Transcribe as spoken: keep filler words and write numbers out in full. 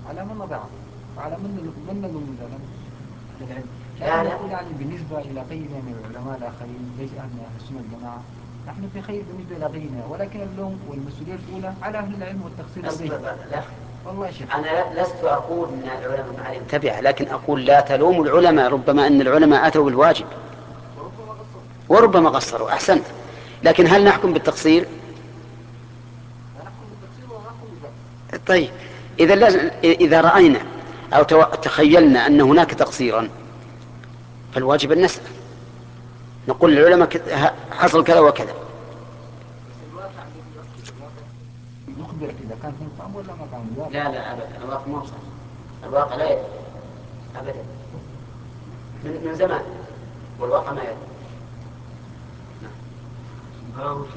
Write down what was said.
على من نضعه وعلى من من نلوم ذلك أهل العلم. لا لكن لا نقول يعني بالنسبة إلى غيرنا من العلماء الآخرين ليس أهل أهل السنة والجماعة نحن في خير بالنسبة إلى غيرنا، ولكن اللوم والمسؤولية الأولى على أهل العلم والتقصير أصبر لديهم. لا. والله يا شيخ أنا لست أقول أن العلماء ما عليهم تبعة، لكن أقول لا تلوموا العلماء، ربما أن العلماء أتوا بالواجب وربما قصر. وربما قصروا. أحسنت. لكن هل نحكم بالتقصير؟ لا نحكم بالتقصير ولا نحكم بالبأس. طيب، إذا لازم إذا رأينا أو تخيلنا أن هناك تقصيرا فالواجب أن نسأل، نقول للعلماء حصل كذا وكذا. بس الواقع الذي يحدث الواقع يخبر إذا كان ينفع ولا ما كان الواقع. لا لا أبدا، الواقع ما هو صحيح، الواقع لا يدري أبدا من, من زمان، والواقع ما يدري. نعم.